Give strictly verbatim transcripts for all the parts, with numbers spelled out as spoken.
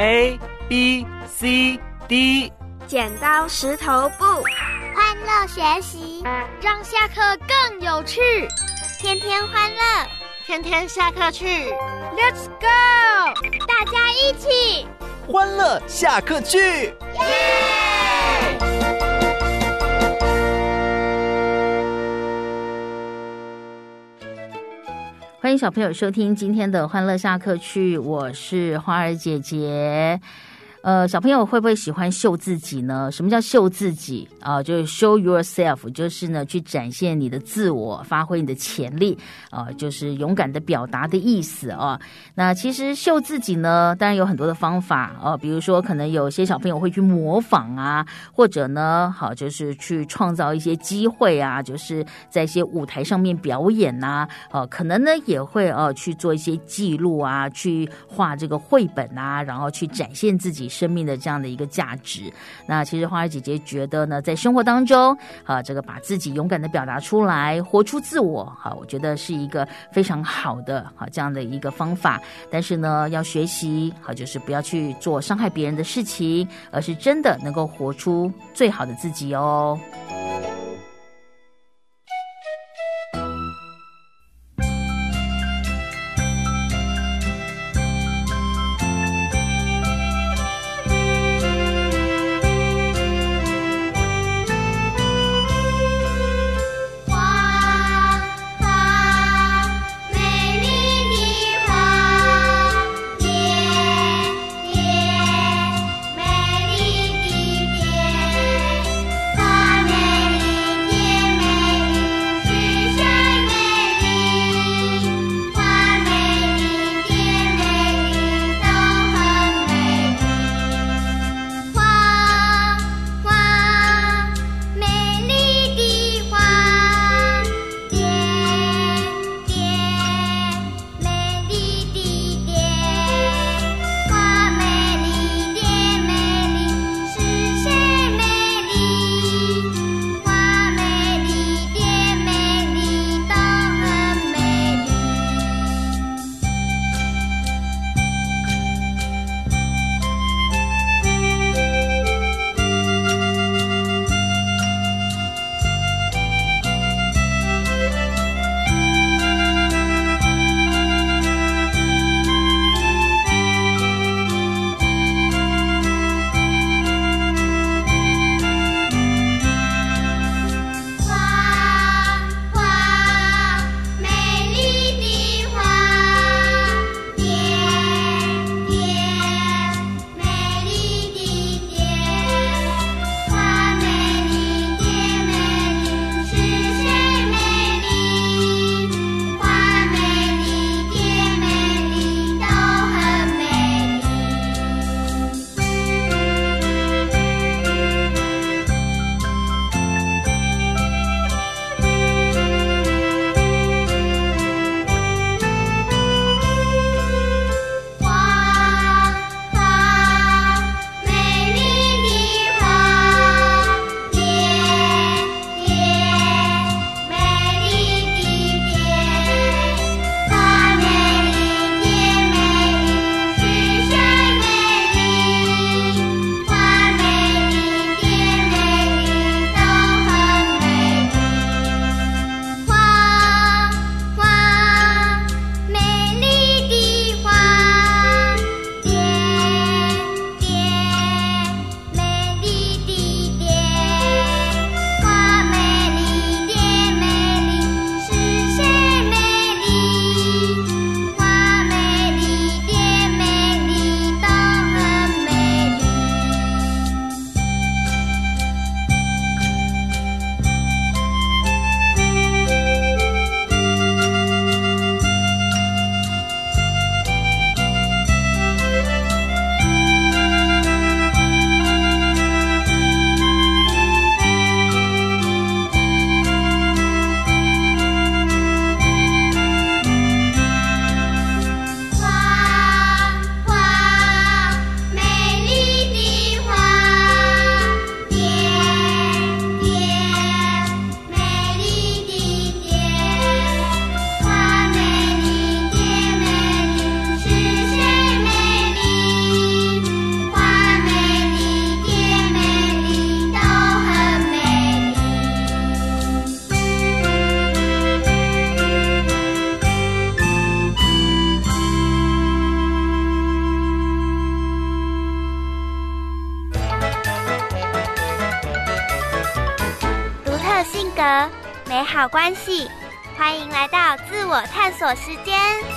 A B C D。 剪刀石头布， 欢乐学习， 让下课更有趣。 天天欢乐， 天天下课去 Let's go！ 大家一起欢乐下课去，耶！ 欢迎小朋友收听今天的欢乐下课去，我是花儿姐姐。呃，小朋友会不会喜欢秀自己呢？什么叫秀自己啊、呃？就是 show yourself， 就是呢去展现你的自我，发挥你的潜力啊、呃，就是勇敢的表达的意思啊。那其实秀自己呢，当然有很多的方法哦、呃，比如说可能有些小朋友会去模仿啊，或者呢，好就是去创造一些机会啊，就是在一些舞台上面表演呐、啊，呃，可能呢也会呃去做一些记录啊，去画这个绘本啊，然后去展现自己生命的这样的一个价值。那其实花儿姐姐觉得呢，在生活当中啊，这个把自己勇敢的表达出来，活出自我，哈，我觉得是一个非常好的哈这样的一个方法。但是呢，要学习好，就是不要去做伤害别人的事情，而是真的能够活出最好的自己哦。 花莲性格、美好关系。欢迎来到自我探索时间。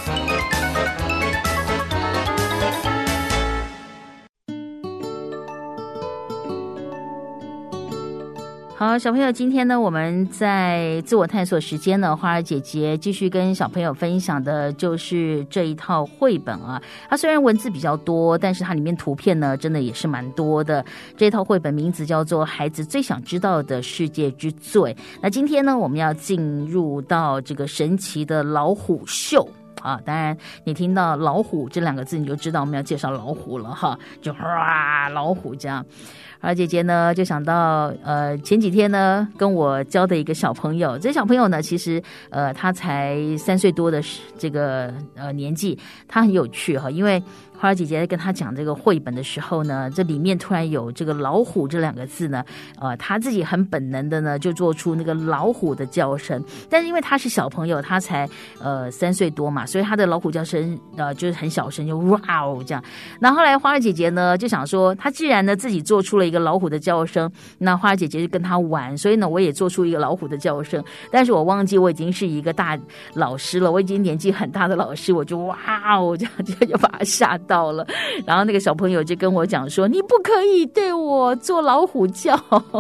好，小朋友，今天呢，我们在自我探索时间呢，花儿姐姐继续跟小朋友分享的就是这一套绘本啊。它虽然文字比较多，但是它里面图片呢，真的也是蛮多的。这一套绘本名字叫做《孩子最想知道的世界之最》。那今天呢，我们要进入到这个神奇的老虎秀。啊，当然，你听到老虎这两个字，你就知道我们要介绍老虎了哈，就哇，老虎这样。而姐姐呢，就想到呃前几天呢，跟我教的一个小朋友，这小朋友呢，其实呃他才三岁多的这个呃年纪，他很有趣哈，因为花儿姐姐在跟他讲这个绘本的时候呢，这里面突然有这个老虎这两个字呢，呃，他自己很本能的呢就做出那个老虎的叫声，但是因为他是小朋友，他才呃三岁多嘛，所以他的老虎叫声呃就是很小声，就哇哦这样。然后后来花儿姐姐呢就想说，他既然呢自己做出了一个老虎的叫声，那花儿姐姐就跟他玩，所以呢我也做出一个老虎的叫声，但是我忘记我已经是一个大老师了，我已经年纪很大的老师，我就哇哦这样就就把他吓到了。然后那个小朋友就跟我讲说，你不可以对我做老虎叫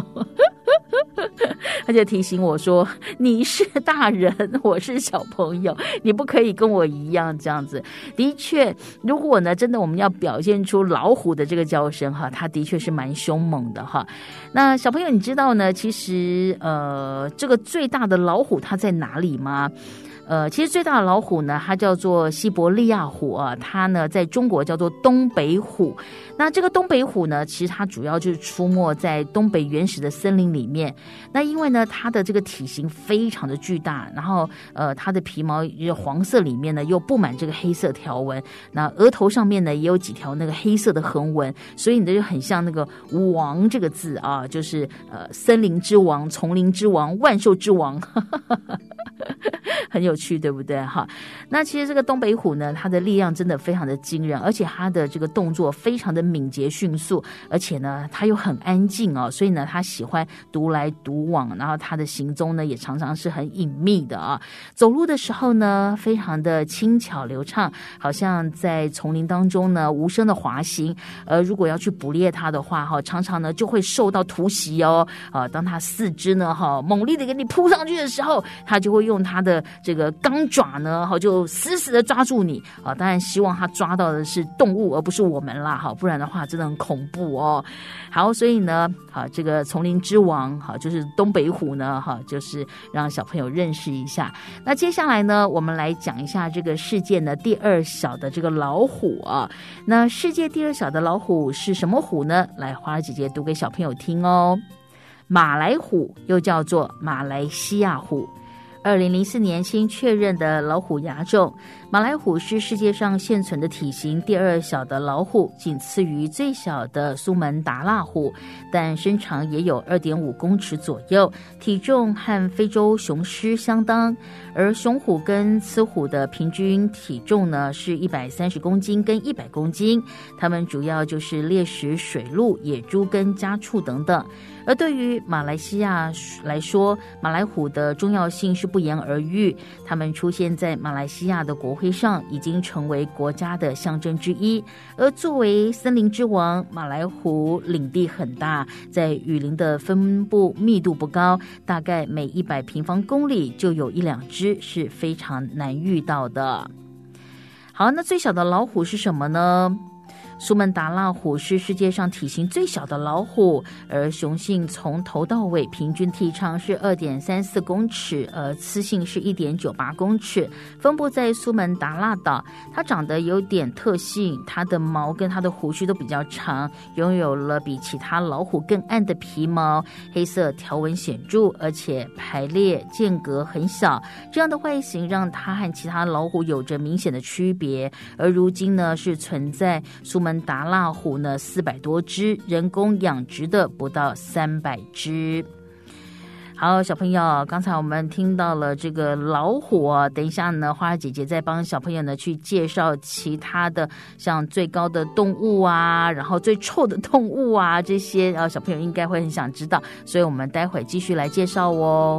他就提醒我说，你是大人，我是小朋友，你不可以跟我一样这样子。的确，如果呢真的我们要表现出老虎的这个叫声哈，它的确是蛮凶猛的哈。那小朋友你知道呢，其实呃这个最大的老虎它在哪里吗？呃，其实最大的老虎呢，它叫做西伯利亚虎啊，它呢在中国叫做东北虎。那这个东北虎呢，其实它主要就是出没在东北原始的森林里面。那因为呢，它的这个体型非常的巨大，然后呃，它的皮毛黄色里面呢又布满这个黑色条纹，那额头上面呢也有几条那个黑色的横纹，所以你就很像那个王这个字啊，就是呃森林之王、丛林之王、万兽之王。很有趣，对不对哈？那其实这个东北虎呢，它的力量真的非常的惊人，而且它的这个动作非常的敏捷迅速，而且呢它又很安静哦，所以呢它喜欢独来独往，然后它的行踪呢也常常是很隐秘的啊。走路的时候呢非常的轻巧流畅，好像在丛林当中呢无声的滑行。而如果要去捕猎它的话哈，常常呢就会受到突袭哦。啊，当它四肢呢哈猛力的给你扑上去的时候，它就会用它的这个钢爪呢，好就死死的抓住你啊！当然希望它抓到的是动物，而不是我们啦，好，不然的话真的很恐怖哦。好，所以呢，好这个丛林之王，好就是东北虎呢，哈，就是让小朋友认识一下。那接下来呢，我们来讲一下这个世界呢第二小的这个老虎啊。那世界第二小的老虎是什么虎呢？来，花儿姐姐读给小朋友听哦。马来虎又叫做马来西亚虎。二零零四年新确认的老虎亚种，马来虎是世界上现存的体型第二小的老虎，仅次于最小的苏门答腊虎，但身长也有 二点五公尺左右，体重和非洲雄狮相当。而雄虎跟雌虎的平均体重呢是一百三十公斤跟一百公斤，它们主要就是猎食水鹿、野猪跟家畜等等。而对于马来西亚来说，马来虎的重要性是不言而喻，它们出现在马来西亚的国徽上，已经成为国家的象征之一。而作为森林之王，马来虎领地很大，在雨林的分布密度不高，大概每一百平方公里就有一两只，是非常难遇到的。好，那最小的老虎是什么呢？苏门答腊虎是世界上体型最小的老虎，而雄性从头到尾平均体长是 二点三四公尺，而雌性是 一点九八公尺，分布在苏门答腊岛。它长得有点特性，它的毛跟它的胡须都比较长，拥有了比其他老虎更暗的皮毛，黑色条纹显著，而且排列间隔很小。这样的外形让它和其他老虎有着明显的区别。而如今呢，是存在苏门答腊虎呢四百多只，人工养殖的不到三百只。 好，小朋友，刚才我们听到了这个老虎啊，等一下呢，花儿姐姐再帮小朋友呢去介绍其他的，像最高的动物啊，然后最臭的动物啊，这些呃小朋友应该会很想知道，所以我们待会继续来介绍哦。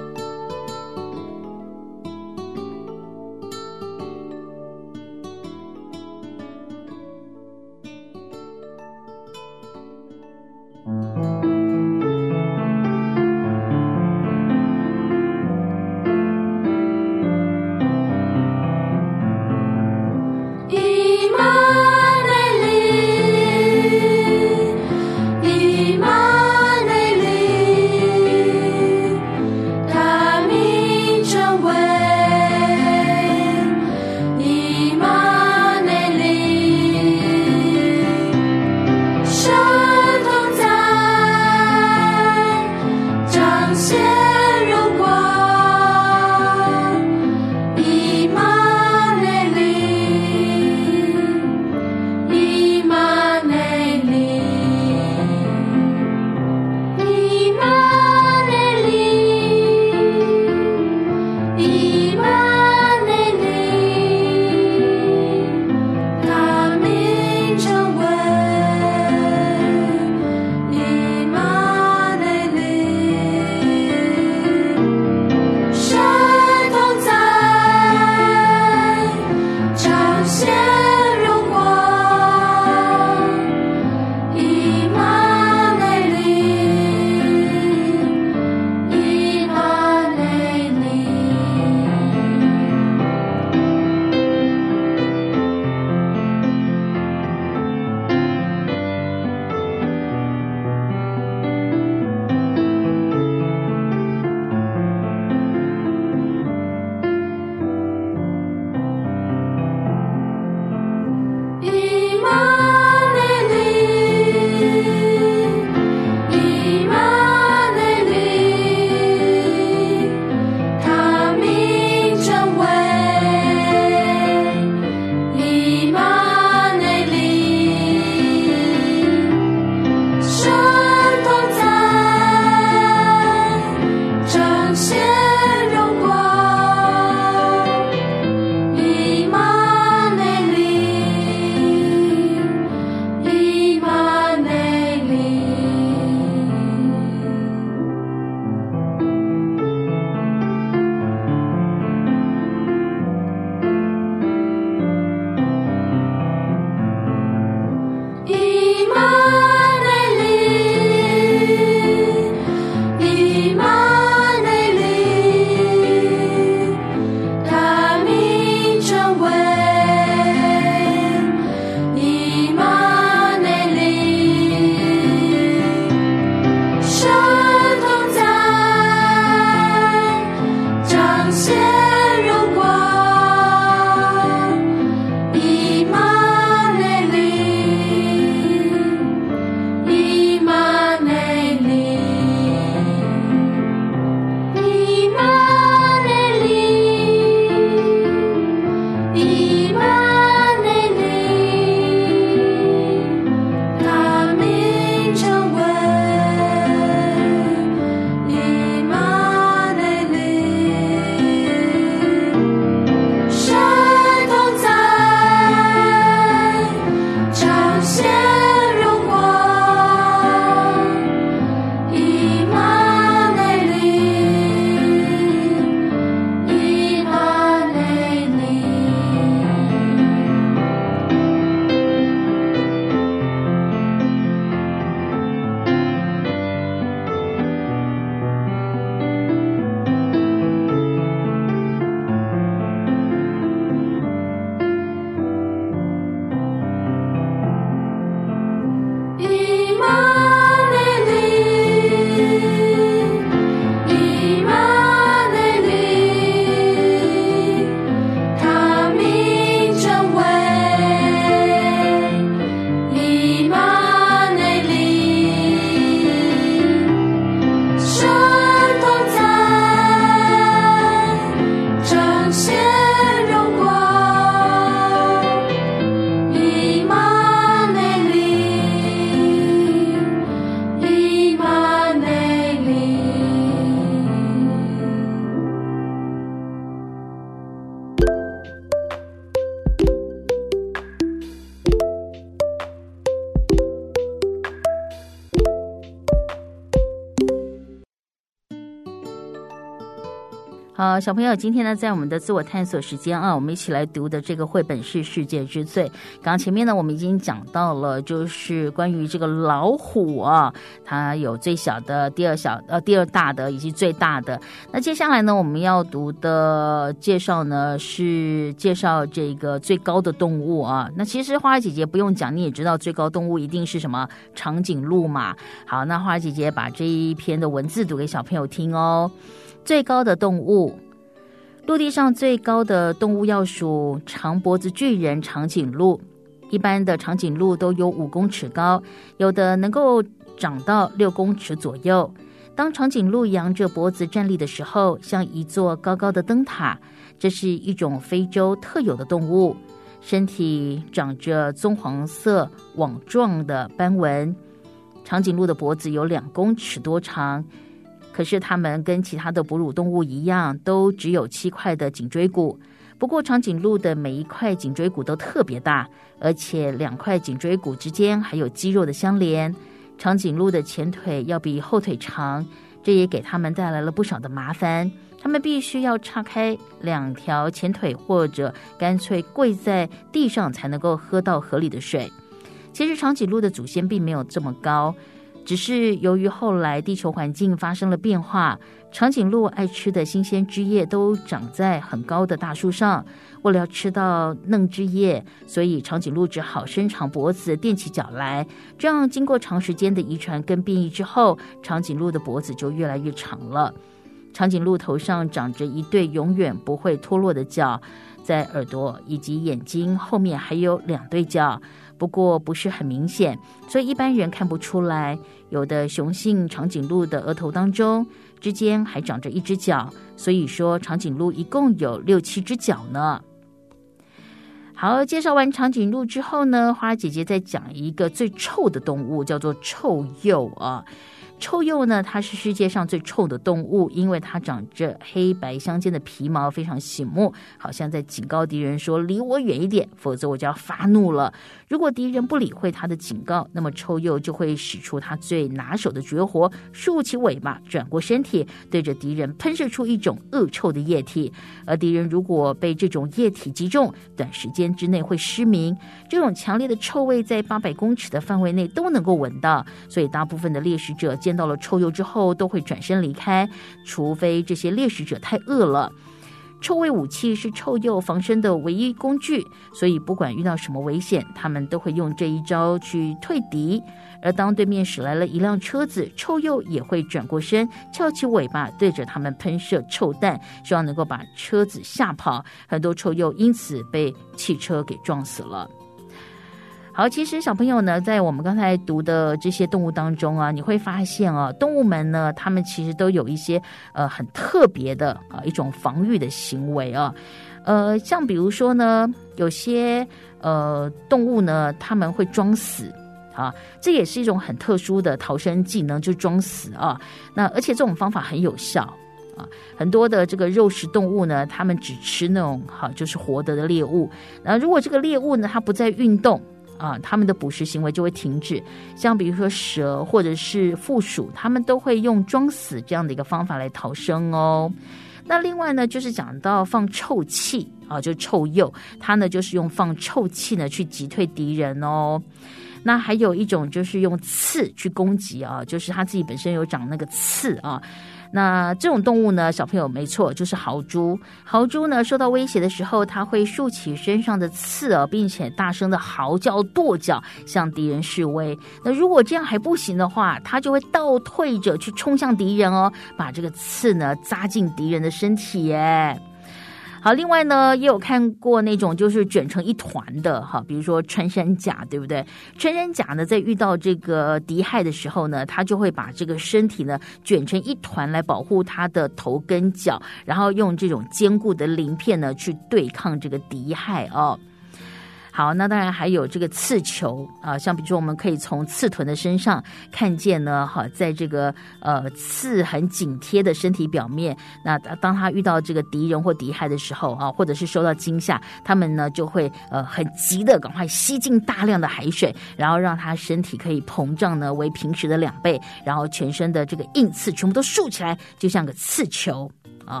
好，小朋友，今天呢，在我们的自我探索时间啊，我们一起来读的这个绘本是《世界之最》。刚刚前面呢，我们已经讲到了，就是关于这个老虎啊，它有最小的、第二小呃第二大的以及最大的。那接下来呢，我们要读的介绍呢，是介绍这个最高的动物啊。那其实花儿姐姐不用讲，你也知道最高动物一定是什么长颈鹿嘛。好，那花儿姐姐把这一篇的文字读给小朋友听哦。最高的动物，陆地上最高的动物要数长脖子巨人长颈鹿。一般的长颈鹿都有五公尺高，有的能够长到六公尺左右。当长颈鹿扬着脖子站立的时候，像一座高高的灯塔。这是一种非洲特有的动物，身体长着棕黄色网状的斑纹。长颈鹿的脖子有两公尺多长，可是它们跟其他的哺乳动物一样，都只有七块的颈椎骨。不过长颈鹿的每一块颈椎骨都特别大，而且两块颈椎骨之间还有肌肉的相连。长颈鹿的前腿要比后腿长，这也给它们带来了不少的麻烦。它们必须要岔开两条前腿，或者干脆跪在地上才能够喝到河里的水。其实长颈鹿的祖先并没有这么高，只是由于后来地球环境发生了变化，长颈鹿爱吃的新鲜枝叶都长在很高的大树上。为了要吃到嫩枝叶，所以长颈鹿只好伸长脖子垫起脚来。这样经过长时间的遗传跟变异之后，长颈鹿的脖子就越来越长了。长颈鹿头上长着一对永远不会脱落的角，在耳朵以及眼睛后面还有两对角，不过不是很明显，所以一般人看不出来。有的雄性长颈鹿的额头当中之间还长着一只角，所以说长颈鹿一共有六七只角呢。好，介绍完长颈鹿之后呢，花姐姐再讲一个最臭的动物，叫做臭鼬啊。臭鼬呢，它是世界上最臭的动物，因为它长着黑白相间的皮毛，非常醒目，好像在警告敌人说离我远一点，否则我就要发怒了。如果敌人不理会它的警告，那么臭鼬就会使出它最拿手的绝活，竖起尾巴，转过身体，对着敌人喷射出一种恶臭的液体。而敌人如果被这种液体击中，短时间之内会失明。这种强烈的臭味在八百公尺的范围内都能够闻到，所以大部分的猎食者见到了臭鼬之后都会转身离开，除非这些猎食者太饿了。臭味武器是臭鼬防身的唯一工具，所以不管遇到什么危险，他们都会用这一招去退敌。而当对面驶来了一辆车子，臭鼬也会转过身，翘起尾巴，对着他们喷射臭弹，希望能够把车子吓跑。很多臭鼬因此被汽车给撞死了。好，其实小朋友呢，在我们刚才读的这些动物当中啊，你会发现啊，动物们呢，它们其实都有一些呃很特别的啊一种防御的行为啊，呃，像比如说呢，有些呃动物呢，它们会装死。啊，这也是一种很特殊的逃生技能，就装死啊。那而且这种方法很有效啊。很多的这个肉食动物呢，它们只吃那种好、啊、就是活的的猎物。那如果这个猎物呢，它不再运动啊，它们的捕食行为就会停止。像比如说蛇或者是负鼠，它们都会用装死这样的一个方法来逃生哦。那另外呢，就是讲到放臭气啊，就是臭鼬，它呢就是用放臭气呢去击退敌人哦。那还有一种就是用刺去攻击啊，就是它自己本身有长那个刺啊。那这种动物呢，小朋友没错，就是豪猪。豪猪呢受到威胁的时候，它会竖起身上的刺啊，并且大声的嚎叫、跺脚，向敌人示威。那如果这样还不行的话，它就会倒退着去冲向敌人哦，把这个刺呢扎进敌人的身体耶。好，另外呢，也有看过那种就是卷成一团的哈，比如说穿山甲，对不对？穿山甲呢，在遇到这个敌害的时候呢，它就会把这个身体呢卷成一团来保护它的头跟脚，然后用这种坚固的鳞片呢去对抗这个敌害哦。好，那当然还有这个刺球啊，像比如说我们可以从刺豚的身上看见呢，哈，在这个呃刺很紧贴的身体表面，那当他遇到这个敌人或敌害的时候啊，或者是受到惊吓，他们呢就会呃很急的赶快吸进大量的海水，然后让他身体可以膨胀呢为平时的两倍，然后全身的这个硬刺全部都竖起来，就像个刺球啊。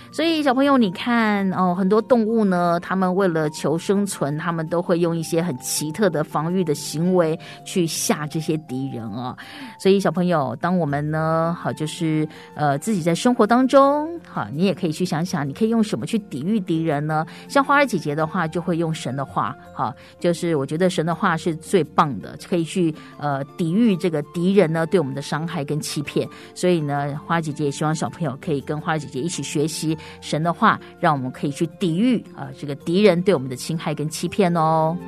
所以小朋友你看哦，很多动物呢，他们为了求生存，他们都会用一些很奇特的防御的行为去吓这些敌人哦。所以小朋友，当我们呢好就是呃自己在生活当中好，你也可以去想想你可以用什么去抵御敌人呢？像花儿姐姐的话就会用神的话，好，就是我觉得神的话是最棒的，可以去呃抵御这个敌人呢对我们的伤害跟欺骗。所以呢，花儿姐姐也希望小朋友可以跟花儿姐姐一起学习神的话，让我们可以去抵御啊、呃、这个敌人对我们的侵害跟欺骗哦。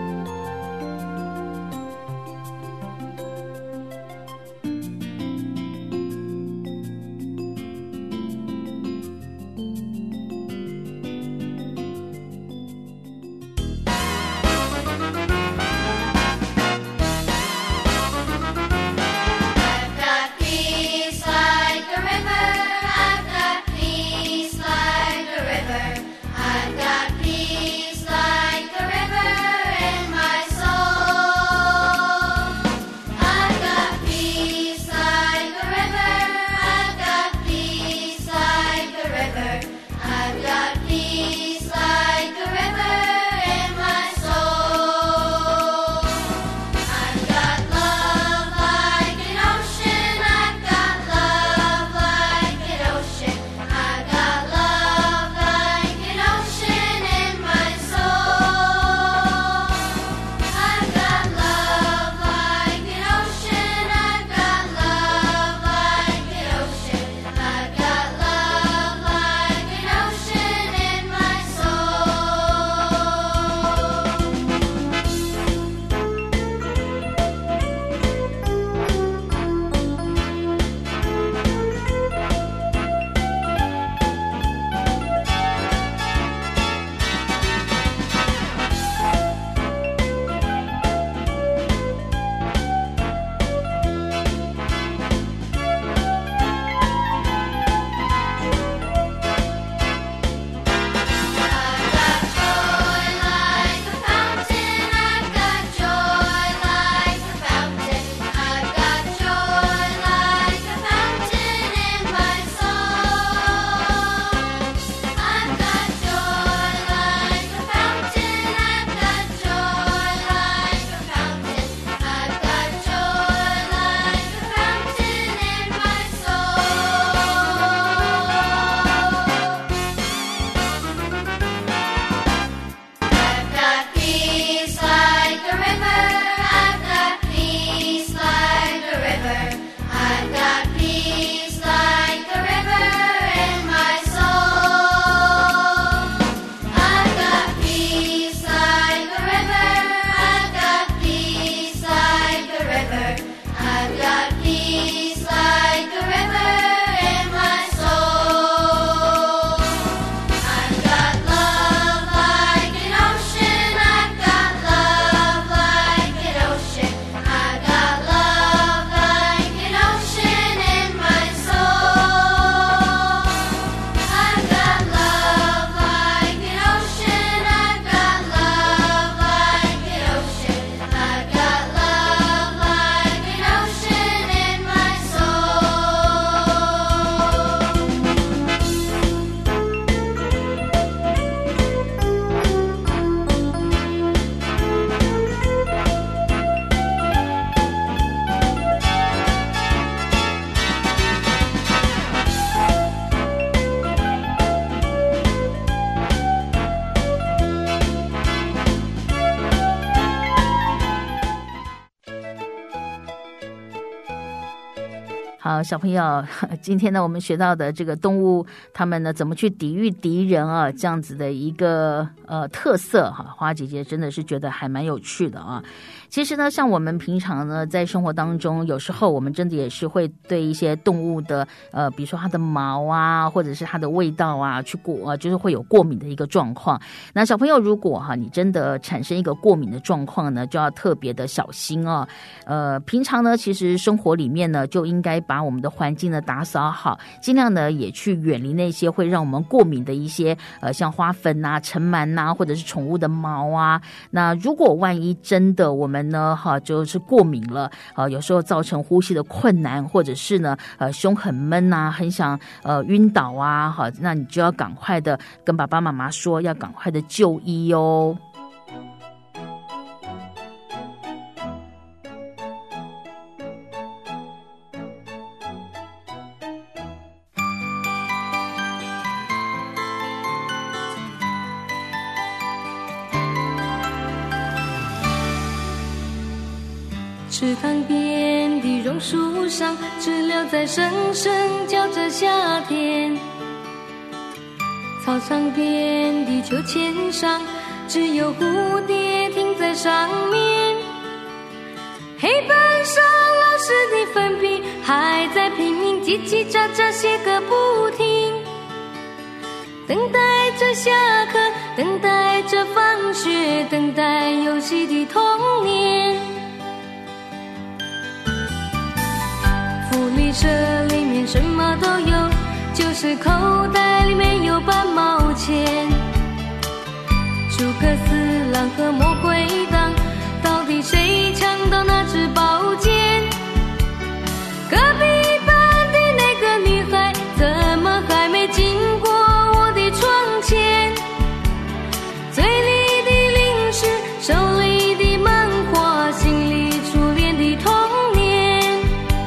好，小朋友，今天呢，我们学到的这个动物，他们呢怎么去抵御敌人啊，这样子的一个呃特色哈，花姐姐真的是觉得还蛮有趣的啊。其实呢，像我们平常呢，在生活当中，有时候我们真的也是会对一些动物的呃，比如说它的毛啊，或者是它的味道啊，去过、呃、就是会有过敏的一个状况。那小朋友，如果哈你真的产生一个过敏的状况呢，就要特别的小心哦。呃，平常呢，其实生活里面呢，就应该把把我们的环境呢打扫好，尽量呢也去远离那些会让我们过敏的一些呃像花粉啊、尘螨啊，或者是宠物的毛啊。那如果万一真的我们呢哈就是过敏了，呃有时候造成呼吸的困难，或者是呢呃胸很闷啊，很想呃晕倒啊，好，那你就要赶快的跟爸爸妈妈说，要赶快的就医哦。 池塘边的榕树上，知了在声声叫着夏天。操场边的秋千上，只有蝴蝶停在上面。黑板上老师的粉笔还在拼命叽叽喳喳写个不停，等待着下课，等待着放学，等待游戏的童年。福利社里面什么都有，就是口袋里面有半毛钱。诸葛四郎和魔鬼党，到底谁抢到那支宝剑？隔壁班的那个女孩，怎么还没经过我的窗前？嘴里的零食，手里的漫画，心里初恋的童年。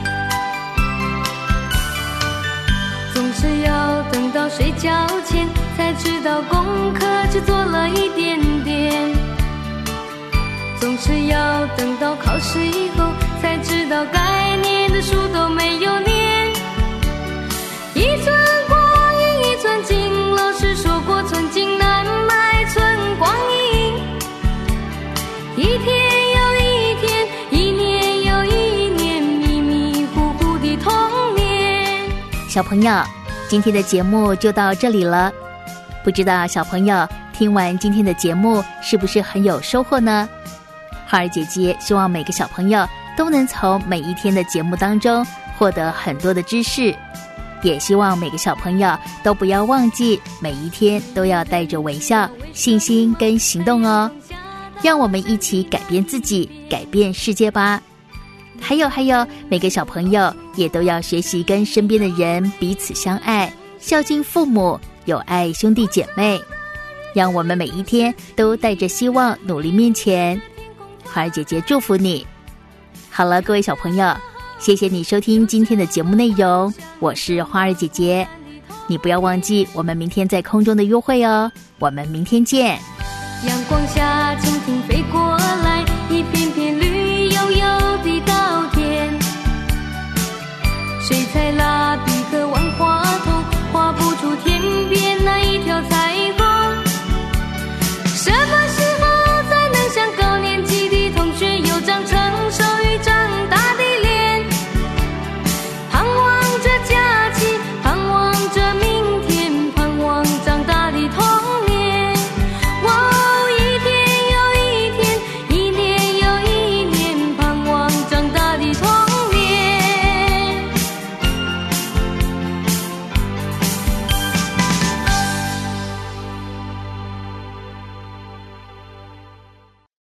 总是要等到睡觉前，才知道功课只做了一点点。总是要等到考试以后，才知道该念的书都没有念。一寸光阴一寸金，老师说过寸金难买寸光阴。一天又一天，一年又一年，迷迷糊糊的童年。 小朋友，今天的节目就到这里了。不知道小朋友听完今天的节目是不是很有收获呢？花儿姐姐希望每个小朋友都能从每一天的节目当中获得很多的知识，也希望每个小朋友都不要忘记每一天都要带着微笑、信心跟行动哦。让我们一起改变自己，改变世界吧。还有还有，每个小朋友也都要学习跟身边的人彼此相爱，孝敬父母，有爱兄弟姐妹。让我们每一天都带着希望努力面前。花儿姐姐祝福你。好了，各位小朋友，谢谢你收听今天的节目内容，我是花儿姐姐。你不要忘记我们明天在空中的约会哦，我们明天见。 阳光下蜻蜓飞过来，一片片绿油油的稻田。水彩蜡笔和万花筒画不出天边那一